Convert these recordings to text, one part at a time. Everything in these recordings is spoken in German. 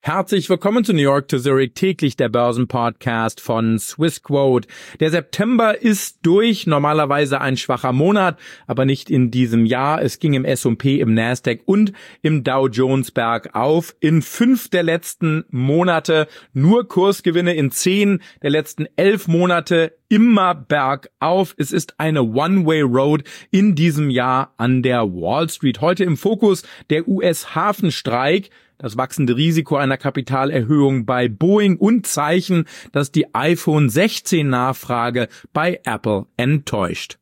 Herzlich willkommen zu New York to Zurich, täglich der Börsenpodcast von Swissquote. Der September ist durch, normalerweise ein schwacher Monat, aber nicht in diesem Jahr. Es ging im S&P, im Nasdaq und im Dow Jones bergauf. In 5 der letzten Monate nur Kursgewinne, in 10 der letzten 11 Monate immer bergauf. Es ist eine One-Way-Road in diesem Jahr an der Wall Street. Heute im Fokus der US-Hafenstreik, das wachsende Risiko einer Kapitalerhöhung bei Boeing und Zeichen, dass die iPhone 16 Nachfrage bei Apple enttäuscht.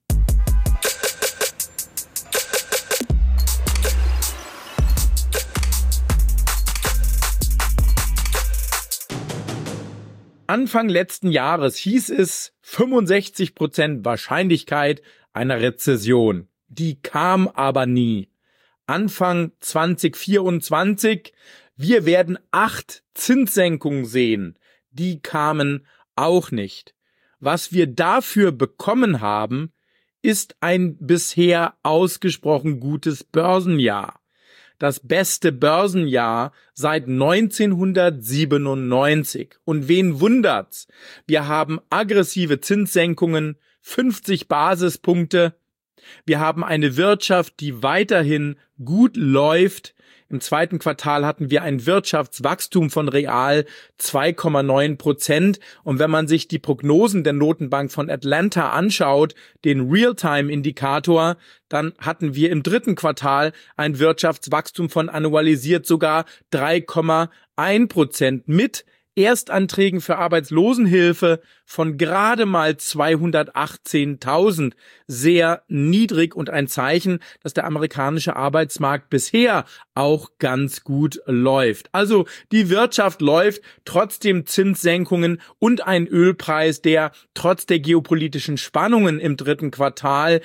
Anfang letzten Jahres hieß es 65% Wahrscheinlichkeit einer Rezession. Die kam aber nie. Anfang 2024, wir werden 8 Zinssenkungen sehen. Die kamen auch nicht. Was wir dafür bekommen haben, ist ein bisher ausgesprochen gutes Börsenjahr. Das beste Börsenjahr seit 1997. Und wen wundert's? Wir haben aggressive Zinssenkungen, 50 Basispunkte. Wir haben eine Wirtschaft, die weiterhin gut läuft. Im zweiten Quartal hatten wir ein Wirtschaftswachstum von real 2,9%. Und wenn man sich die Prognosen der Notenbank von Atlanta anschaut, den Realtime-Indikator, dann hatten wir im dritten Quartal ein Wirtschaftswachstum von annualisiert sogar 3,1% mit Erstanträgen für Arbeitslosenhilfe von gerade mal 218.000, sehr niedrig und ein Zeichen, dass der amerikanische Arbeitsmarkt bisher auch ganz gut läuft. Also die Wirtschaft läuft, trotzdem Zinssenkungen und ein Ölpreis, der trotz der geopolitischen Spannungen im dritten Quartal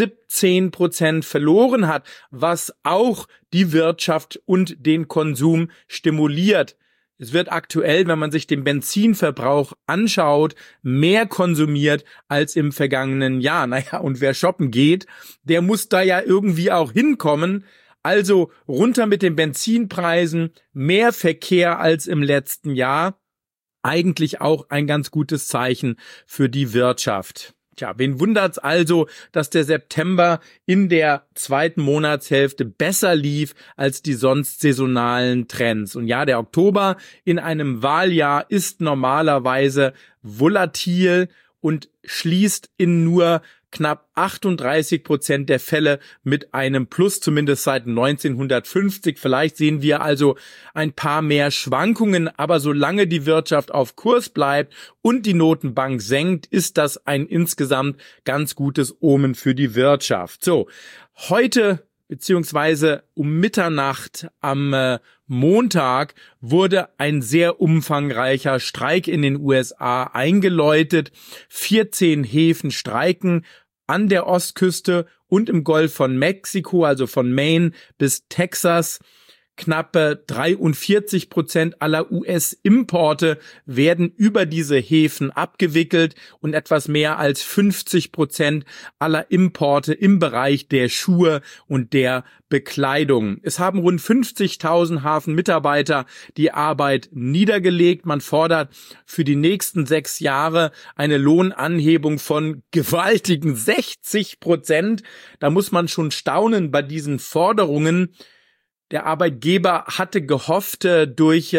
17% verloren hat, was auch die Wirtschaft und den Konsum stimuliert. Es wird aktuell, wenn man sich den Benzinverbrauch anschaut, mehr konsumiert als im vergangenen Jahr. Naja, und wer shoppen geht, der muss da ja irgendwie auch hinkommen. Also runter mit den Benzinpreisen, mehr Verkehr als im letzten Jahr. Eigentlich auch ein ganz gutes Zeichen für die Wirtschaft. Tja, wen wundert's also, dass der September in der zweiten Monatshälfte besser lief als die sonst saisonalen Trends. Und ja, der Oktober in einem Wahljahr ist normalerweise volatil und schließt in nur knapp 38% der Fälle mit einem Plus, zumindest seit 1950. Vielleicht sehen wir also ein paar mehr Schwankungen, aber solange die Wirtschaft auf Kurs bleibt und die Notenbank senkt, ist das ein insgesamt ganz gutes Omen für die Wirtschaft. So, heute beziehungsweise um Mitternacht am Montag wurde ein sehr umfangreicher Streik in den USA eingeläutet. 14 Häfen streiken an der Ostküste und im Golf von Mexiko, also von Maine bis Texas. Knappe 43% aller US-Importe werden über diese Häfen abgewickelt und etwas mehr als 50% aller Importe im Bereich der Schuhe und der Bekleidung. Es haben rund 50.000 Hafenmitarbeiter die Arbeit niedergelegt. Man fordert für die nächsten 6 Jahre eine Lohnanhebung von gewaltigen 60%. Da muss man schon staunen bei diesen Forderungen. Der Arbeitgeber hatte gehofft, durch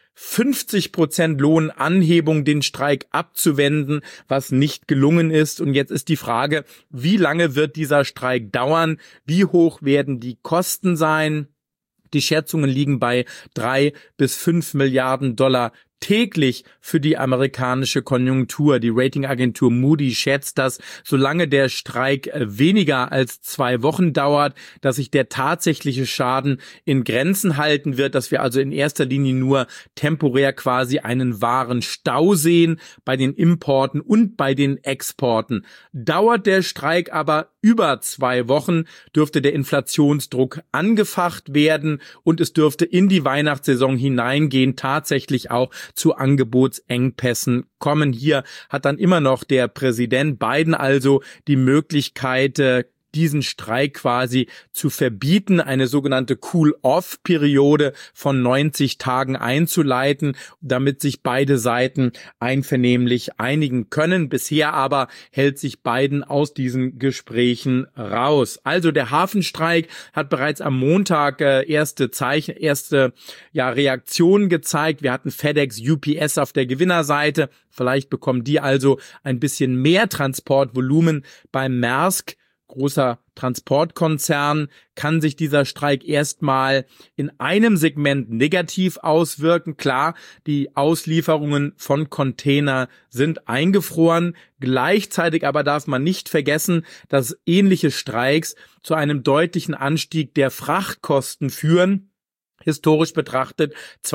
50% Lohnanhebung den Streik abzuwenden, was nicht gelungen ist. Und jetzt ist die Frage, wie lange wird dieser Streik dauern? Wie hoch werden die Kosten sein? Die Schätzungen liegen bei 3 bis 5 Milliarden Dollar täglich für die amerikanische Konjunktur. Die Ratingagentur Moody schätzt, dass solange der Streik weniger als 2 Wochen dauert, dass sich der tatsächliche Schaden in Grenzen halten wird, dass wir also in erster Linie nur temporär quasi einen Warenstau sehen bei den Importen und bei den Exporten. Dauert der Streik aber über 2 Wochen, dürfte der Inflationsdruck angefacht werden und es dürfte in die Weihnachtssaison hineingehen, tatsächlich auch zu Angebotsengpässen kommen. Hier hat dann immer noch der Präsident Biden also die Möglichkeit, diesen Streik quasi zu verbieten, eine sogenannte Cool-Off-Periode von 90 Tagen einzuleiten, damit sich beide Seiten einvernehmlich einigen können. Bisher aber hält sich Biden aus diesen Gesprächen raus. Also der Hafenstreik hat bereits am Montag erste Reaktionen gezeigt. Wir hatten FedEx, UPS auf der Gewinnerseite. Vielleicht bekommen die also ein bisschen mehr Transportvolumen. Beim Maersk, großer Transportkonzern, kann sich dieser Streik erstmal in einem Segment negativ auswirken. Klar, die Auslieferungen von Container sind eingefroren. Gleichzeitig aber darf man nicht vergessen, dass ähnliche Streiks zu einem deutlichen Anstieg der Frachtkosten führen. Historisch betrachtet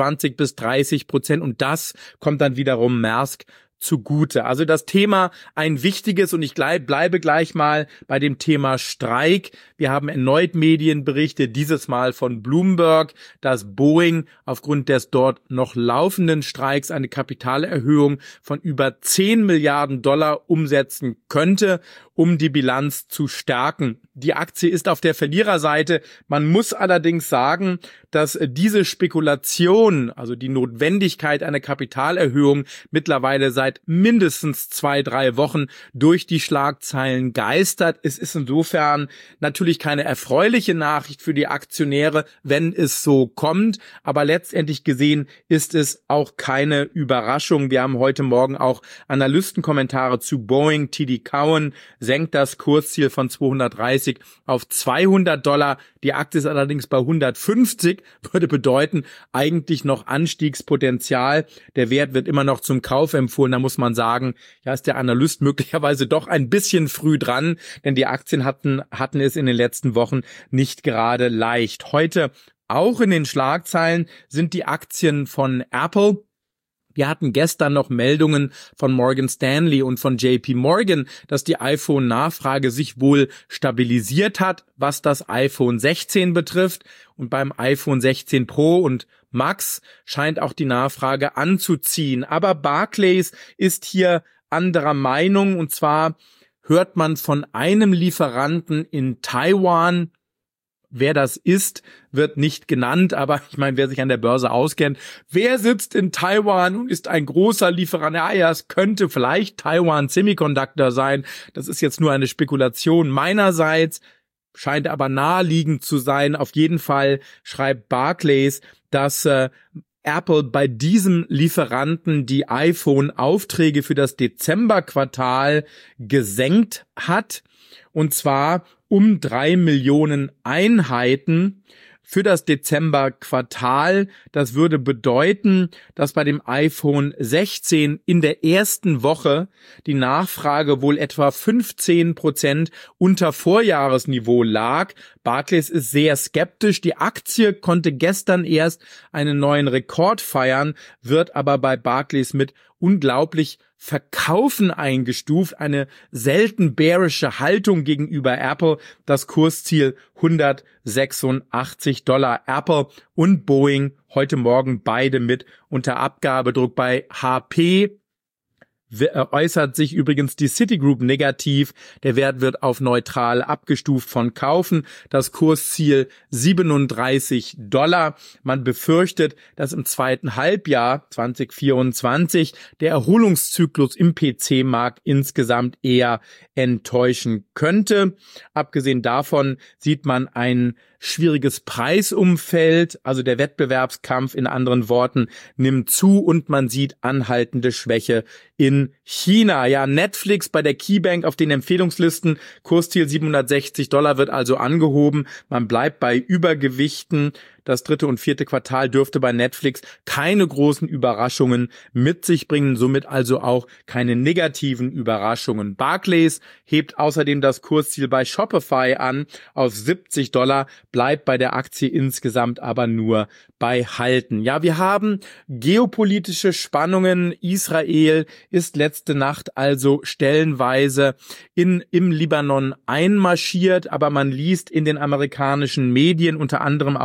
20-30%, und das kommt dann wiederum Maersk zugute. Also das Thema ein wichtiges, und ich bleibe gleich mal bei dem Thema Streik. Wir haben erneut Medienberichte, dieses Mal von Bloomberg, dass Boeing aufgrund des dort noch laufenden Streiks eine Kapitalerhöhung von über 10 Milliarden Dollar umsetzen könnte, um die Bilanz zu stärken. Die Aktie ist auf der Verliererseite. Man muss allerdings sagen, dass diese Spekulation, also die Notwendigkeit einer Kapitalerhöhung, mittlerweile seit mindestens 2-3 Wochen durch die Schlagzeilen geistert. Es ist insofern natürlich keine erfreuliche Nachricht für die Aktionäre, wenn es so kommt, aber letztendlich gesehen ist es auch keine Überraschung. Wir haben heute Morgen auch Analystenkommentare zu Boeing. TD Cowen senkt das Kursziel von 230 auf 200 Dollar. Die Aktie ist allerdings bei 150, würde bedeuten, eigentlich noch Anstiegspotenzial. Der Wert wird immer noch zum Kauf empfohlen. Da muss man sagen, ja, ist der Analyst möglicherweise doch ein bisschen früh dran, denn die Aktien hatten es in den letzten Wochen nicht gerade leicht. Heute auch in den Schlagzeilen sind die Aktien von Apple. Wir hatten gestern noch Meldungen von Morgan Stanley und von JP Morgan, dass die iPhone-Nachfrage sich wohl stabilisiert hat, was das iPhone 16 betrifft. Und beim iPhone 16 Pro und Max scheint auch die Nachfrage anzuziehen. Aber Barclays ist hier anderer Meinung, und zwar hört man von einem Lieferanten in Taiwan. Wer das ist, wird nicht genannt, aber ich meine, wer sich an der Börse auskennt, wer sitzt in Taiwan und ist ein großer Lieferant? Ja, es könnte vielleicht Taiwan Semiconductor sein. Das ist jetzt nur eine Spekulation meinerseits, scheint aber naheliegend zu sein. Auf jeden Fall schreibt Barclays, dass Apple bei diesem Lieferanten die iPhone-Aufträge für das Dezemberquartal gesenkt hat, und zwar um 3 Millionen Einheiten für das Dezemberquartal. Das würde bedeuten, dass bei dem iPhone 16 in der ersten Woche die Nachfrage wohl etwa 15% unter Vorjahresniveau lag. Barclays ist sehr skeptisch. Die Aktie konnte gestern erst einen neuen Rekord feiern, wird aber bei Barclays mit unglaublich Verkaufen eingestuft, eine selten bearische Haltung gegenüber Apple, das Kursziel 186 Dollar. Apple und Boeing heute Morgen beide mit unter Abgabedruck. Bei HP äußert sich übrigens die Citigroup negativ. Der Wert wird auf neutral abgestuft von Kaufen. Das Kursziel 37 Dollar. Man befürchtet, dass im zweiten Halbjahr 2024 der Erholungszyklus im PC-Markt insgesamt eher enttäuschen könnte. Abgesehen davon sieht man ein schwieriges Preisumfeld, also der Wettbewerbskampf in anderen Worten nimmt zu, und man sieht anhaltende Schwäche in China. Ja, Netflix bei der KeyBank auf den Empfehlungslisten, Kursziel 760 Dollar wird also angehoben. Man bleibt bei Übergewichten. Das dritte und vierte Quartal dürfte bei Netflix keine großen Überraschungen mit sich bringen, somit also auch keine negativen Überraschungen. Barclays hebt außerdem das Kursziel bei Shopify an auf 70 Dollar, bleibt bei der Aktie insgesamt aber nur bei Halten. Ja, wir haben geopolitische Spannungen. Israel ist letzte Nacht also stellenweise im Libanon einmarschiert, aber man liest in den amerikanischen Medien, unter anderem auch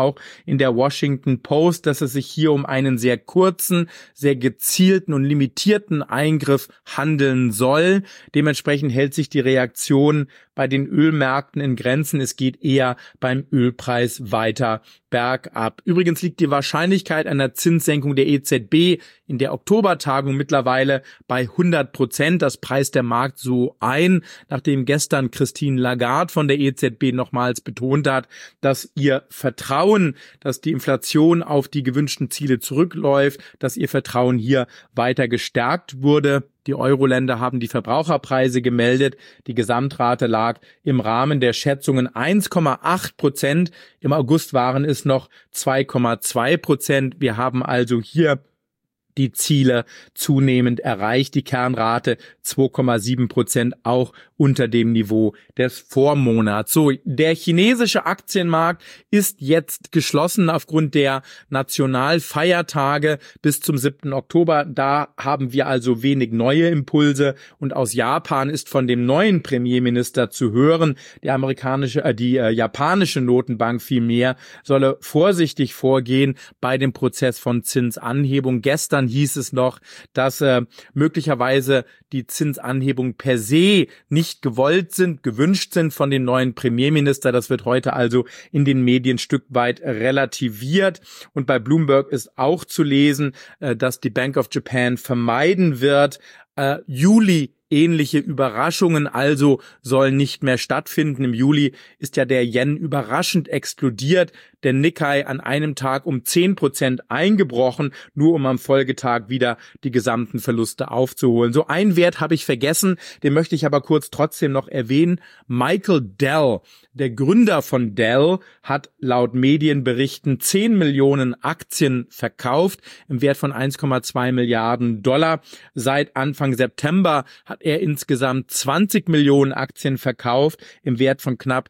in der Washington Post, dass es sich hier um einen sehr kurzen, sehr gezielten und limitierten Eingriff handeln soll. Dementsprechend hält sich die Reaktion bei den Ölmärkten in Grenzen. Es geht eher beim Ölpreis weiter bergab. Übrigens liegt die Wahrscheinlichkeit einer Zinssenkung der EZB in der Oktobertagung mittlerweile bei 100%. Das preist der Markt so ein, nachdem gestern Christine Lagarde von der EZB nochmals betont hat, dass ihr Vertrauen, dass die Inflation auf die gewünschten Ziele zurückläuft, dass ihr Vertrauen hier weiter gestärkt wurde. Die Euro-Länder haben die Verbraucherpreise gemeldet. Die Gesamtrate lag im Rahmen der Schätzungen 1,8%. Im August waren es noch 2,2%. Wir haben also hier die Ziele zunehmend erreicht. Die Kernrate 2,7%, auch unter dem Niveau des Vormonats. So, der chinesische Aktienmarkt ist jetzt geschlossen aufgrund der Nationalfeiertage bis zum 7. Oktober. Da haben wir also wenig neue Impulse. Und aus Japan ist von dem neuen Premierminister zu hören, die japanische Notenbank vielmehr solle vorsichtig vorgehen bei dem Prozess von Zinsanhebung. Gestern hieß es noch, dass möglicherweise die Zinsanhebung per se nicht gewünscht sind von dem neuen Premierminister. Das wird heute also in den Medien ein Stück weit relativiert. Und bei Bloomberg ist auch zu lesen, dass die Bank of Japan vermeiden wird, Juli ähnliche Überraschungen also sollen nicht mehr stattfinden. Im Juli ist ja der Yen überraschend explodiert, der Nikkei an einem Tag um 10% eingebrochen, nur um am Folgetag wieder die gesamten Verluste aufzuholen. So ein Wert habe ich vergessen, den möchte ich aber kurz trotzdem noch erwähnen. Michael Dell, der Gründer von Dell, hat laut Medienberichten 10 Millionen Aktien verkauft im Wert von 1,2 Milliarden $. Seit Anfang September hat er insgesamt 20 Millionen Aktien verkauft im Wert von knapp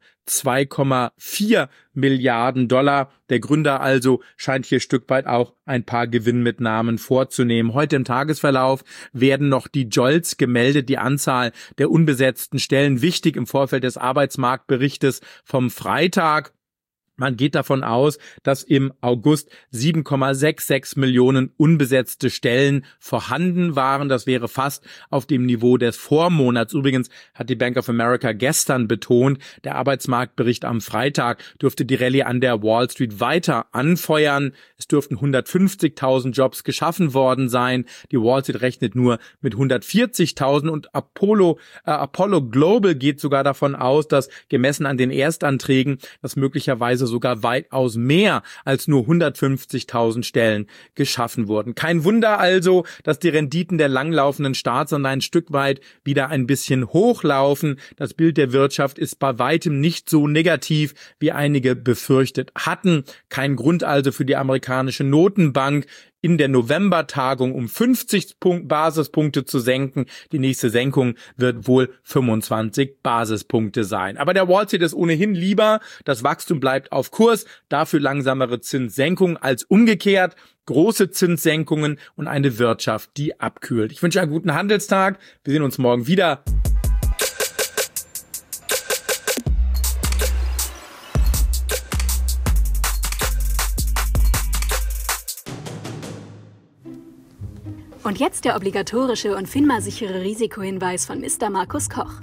2,4 Milliarden $. Der Gründer also scheint hier Stück weit auch ein paar Gewinnmitnahmen vorzunehmen. Heute im Tagesverlauf werden noch die JOLTS gemeldet, die Anzahl der unbesetzten Stellen, wichtig im Vorfeld des Arbeitsmarktberichtes vom Freitag. Man geht davon aus, dass im August 7,66 Millionen unbesetzte Stellen vorhanden waren. Das wäre fast auf dem Niveau des Vormonats. Übrigens hat die Bank of America gestern betont, der Arbeitsmarktbericht am Freitag dürfte die Rallye an der Wall Street weiter anfeuern. Es dürften 150.000 Jobs geschaffen worden sein. Die Wall Street rechnet nur mit 140.000 und Apollo Global geht sogar davon aus, dass gemessen an den Erstanträgen, dass möglicherweise sogar weitaus mehr als nur 150.000 Stellen geschaffen wurden. Kein Wunder also, dass die Renditen der langlaufenden Staatsanleihen ein Stück weit wieder ein bisschen hochlaufen. Das Bild der Wirtschaft ist bei weitem nicht so negativ, wie einige befürchtet hatten. Kein Grund also für die amerikanische Notenbank, in der Novembertagung um 50 Basispunkte zu senken. Die nächste Senkung wird wohl 25 Basispunkte sein. Aber der Wall Street ist ohnehin lieber, das Wachstum bleibt auf Kurs, dafür langsamere Zinssenkungen als umgekehrt große Zinssenkungen und eine Wirtschaft, die abkühlt. Ich wünsche einen guten Handelstag. Wir sehen uns morgen wieder. Und jetzt der obligatorische und FINMA-sichere Risikohinweis von Mr. Markus Koch.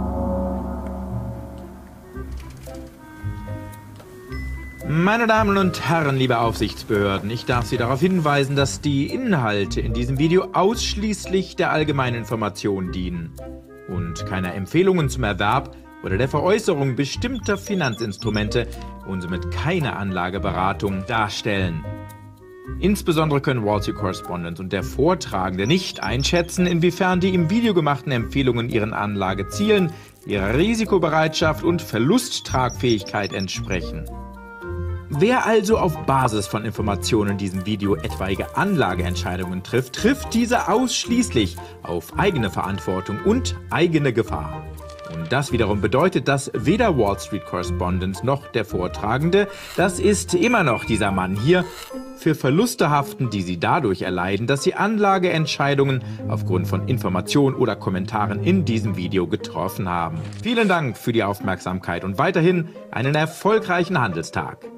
Meine Damen und Herren, liebe Aufsichtsbehörden, ich darf Sie darauf hinweisen, dass die Inhalte in diesem Video ausschließlich der allgemeinen Information dienen und keiner Empfehlungen zum Erwerb oder der Veräußerung bestimmter Finanzinstrumente und somit keine Anlageberatung darstellen. Insbesondere können Wall Street Correspondent und der Vortragende nicht einschätzen, inwiefern die im Video gemachten Empfehlungen ihren Anlagezielen, ihrer Risikobereitschaft und Verlusttragfähigkeit entsprechen. Wer also auf Basis von Informationen in diesem Video etwaige Anlageentscheidungen trifft, trifft diese ausschließlich auf eigene Verantwortung und eigene Gefahr. Und das wiederum bedeutet, dass weder Wall Street Correspondent noch der Vortragende, das ist immer noch dieser Mann hier, für Verluste haften, die sie dadurch erleiden, dass sie Anlageentscheidungen aufgrund von Informationen oder Kommentaren in diesem Video getroffen haben. Vielen Dank für die Aufmerksamkeit und weiterhin einen erfolgreichen Handelstag.